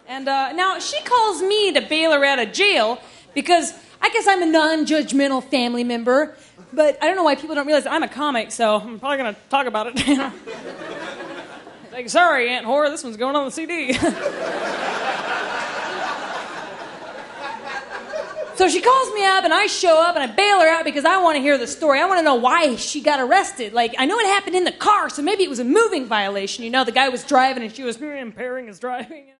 And now she calls me to bail her out of jail because I guess I'm a non-judgmental family member. But I don't know why people don't realize that I'm a comic, so I'm probably going to talk about it. Like, sorry, Aunt Whore, this one's going on the CD. So she calls me up, and I show up, and I bail her out because I want to hear the story. I want to know why she got arrested. Like, I know it happened in the car, so maybe it was a moving violation. You know, the guy was driving, and she was impairing his driving.